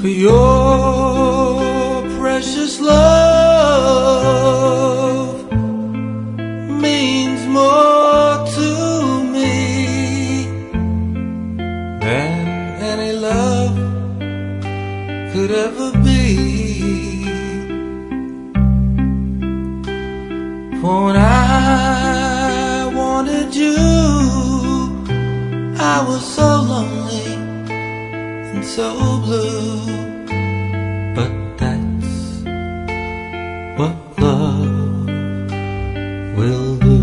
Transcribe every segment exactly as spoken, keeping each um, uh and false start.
For your precious love means more to me than any love could ever be. For when I wanted you, I was so lonely and so blue. But that's what love will do.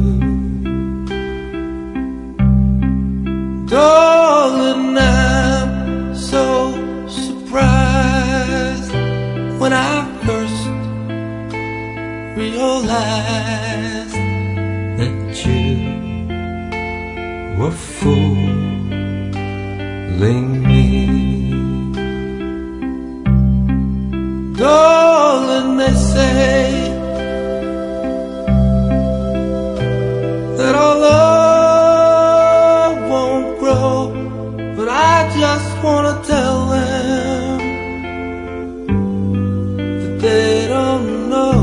Darling, I'm so surprised when I first realized that you were fooling me. Darling, they say that our love won't grow, but I just wanna tell them that they don't know.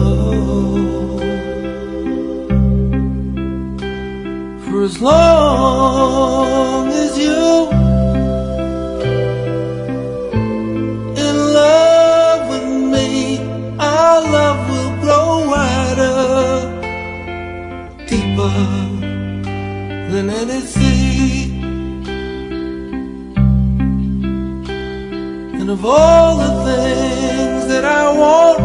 For as long as you in love with me, our love will grow wider, deeper than any sea. And of all the things that I want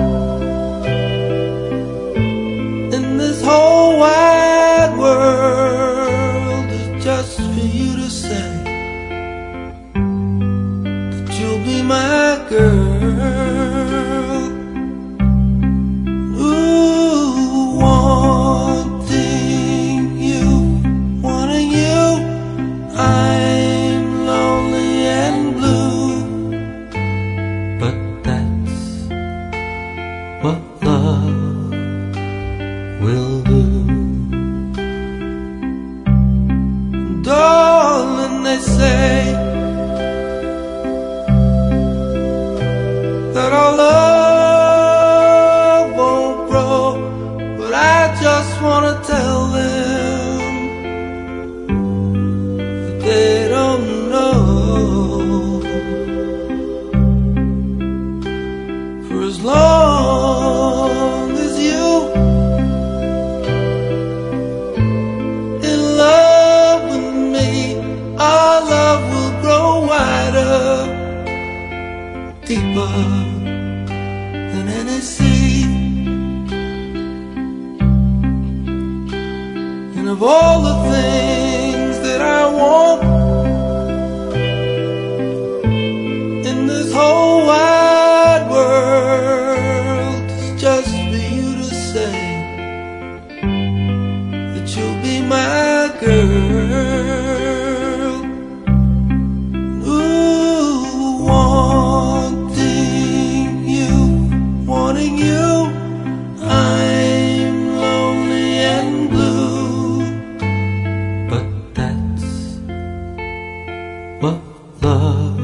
in this whole wide world, is just for you to say that you'll be my girl. Ooh, wanting you, wanting you, I'm lonely and blue. But that's what love will do. Darling, they say that our love won't grow, but I just wanna tell them that they don't know. For as long as you in love with me, our love will grow wider, deeper than any sea. And of all the things that I want in this whole wide world, is just for you to say that you'll be my girl. Ooh, wanting you, wanting you, I'm lonely and blue. But that's what love